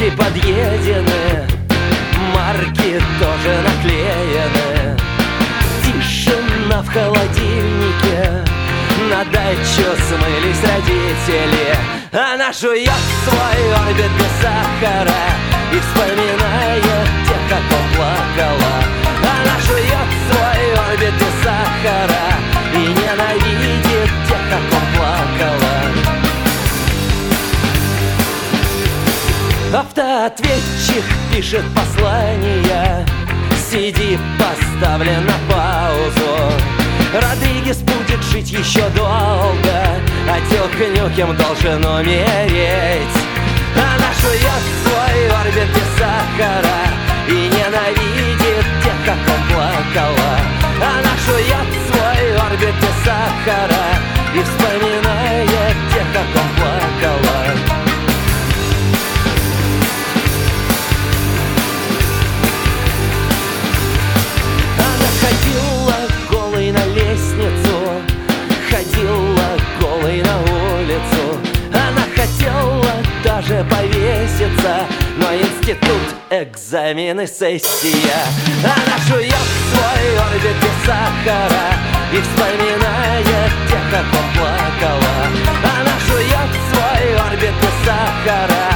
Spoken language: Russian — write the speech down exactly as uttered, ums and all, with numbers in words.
Марки подъедены, марки тоже наклеены. Тишина в холодильнике, на дачу смылись родители. Она жует свой орбит без сахара и вспоминает тех, как он плакала. Она жует свой орбит без сахара и ненавидит тех, как он плакала. Автоответчик пишет послание, си ди поставлен на паузу. Родригес будет жить еще долго, а Тёлка-Нюкем должен умереть. Она жует свой орбит без сахара и ненавидит тех, как он плакала. Она жует свой орбит без сахара и вспоминает тех, как он плакала. На лестницу, ходила голой на улицу. Она хотела даже повеситься, но институт, экзамены, сессия. Она жует свой орбит без сахара и вспоминает тех, как он плакала. Она жует свой орбит без сахара